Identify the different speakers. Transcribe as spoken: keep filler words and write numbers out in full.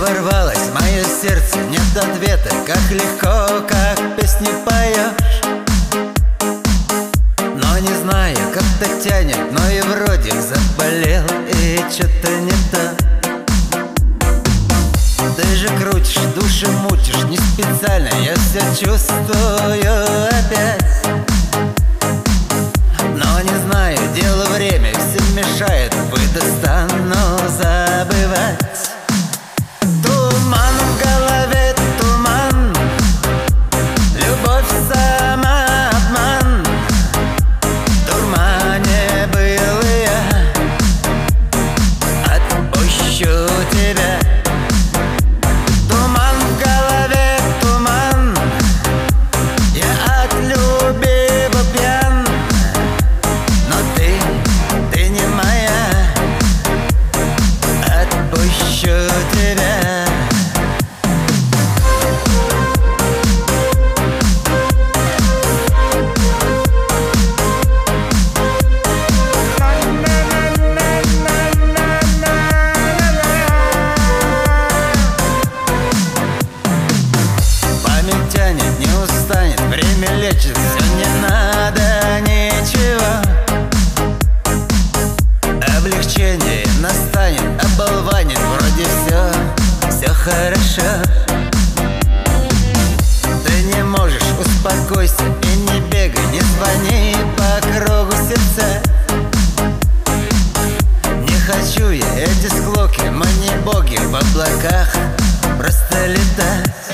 Speaker 1: ворвалось в мое сердце, нет ответа. Как легко, как песни поешь. Но не знаю, как-то тянет, но и вроде заболел, и что-то не то. Ты же крутишь, души мутишь, не специально, я все чувствую опять. Но не знаю, дело время, все мешает, выдастану забывать. Туман в голове, туман, любовь самообман. В дурмане был я, отпущу тебя. Туман в голове, туман, я от любви пьян. Но ты, ты не моя, отпущу тебя. Память тянет, не устанет, время лечит, все не надо ничего. Облегчение настанет, оболванит, вроде все, все хорошо. Ты не можешь, успокойся и не бегай, не звони по кругу сердца. Не хочу я эти склоки, мы не боги в облаках, просто летать.